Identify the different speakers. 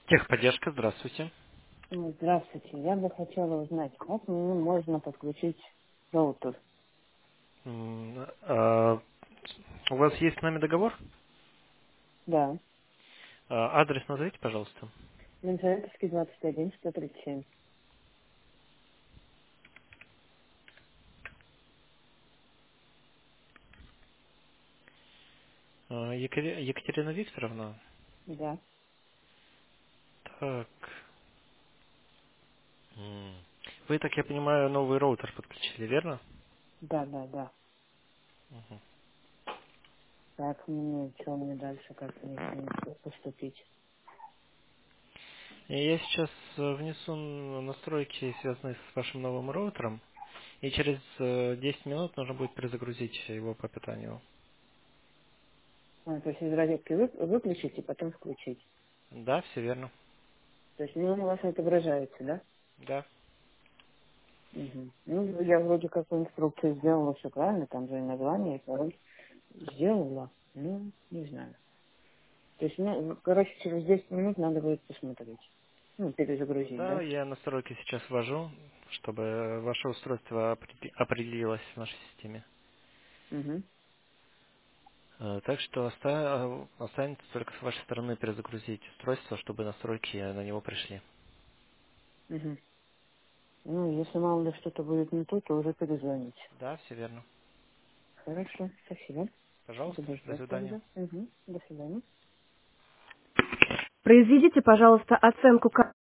Speaker 1: Техподдержка, здравствуйте.
Speaker 2: Здравствуйте. Я бы хотела узнать, как мне можно подключить роутер?
Speaker 1: М, а, У вас есть с нами договор?
Speaker 2: Да.
Speaker 1: Адрес назовите, пожалуйста.
Speaker 2: Елизаветовский 21, 137.
Speaker 1: Екатерина Викторовна.
Speaker 2: Да.
Speaker 1: Так. Вы, так я понимаю, новый роутер подключили, верно?
Speaker 2: Да, да, да.
Speaker 1: Мгм.
Speaker 2: Как мне, что мне дальше, как мне с ним поступить?
Speaker 1: И я сейчас внесу настройки, связанные с вашим новым роутером, и через 10 минут нужно будет перезагрузить его по питанию.
Speaker 2: То есть из розетки выключить и потом включить.
Speaker 1: Да, все верно.
Speaker 2: То есть, ну, у вас отображается, да?
Speaker 1: Да.
Speaker 2: Угу. Ну, я вроде как инструкцию сделала, все правильно, там же и название, и пароль сделала. Ну, не знаю. То есть, ну, короче, через 10 минут надо будет посмотреть. Ну, перезагрузить,
Speaker 1: Да,
Speaker 2: да?
Speaker 1: я настройки сейчас ввожу, чтобы ваше устройство определилось в нашей системе.
Speaker 2: Угу.
Speaker 1: Так что останется только с вашей стороны перезагрузить устройство, чтобы настройки на него пришли.
Speaker 2: Угу. Ну, если мало ли что-то будет не то уже перезвоните.
Speaker 1: Да, все верно.
Speaker 2: Хорошо, спасибо.
Speaker 1: Пожалуйста,
Speaker 2: Буду
Speaker 1: до
Speaker 2: ждать
Speaker 1: свидания.
Speaker 2: тогда. Угу. До свидания. Произведите, пожалуйста, оценку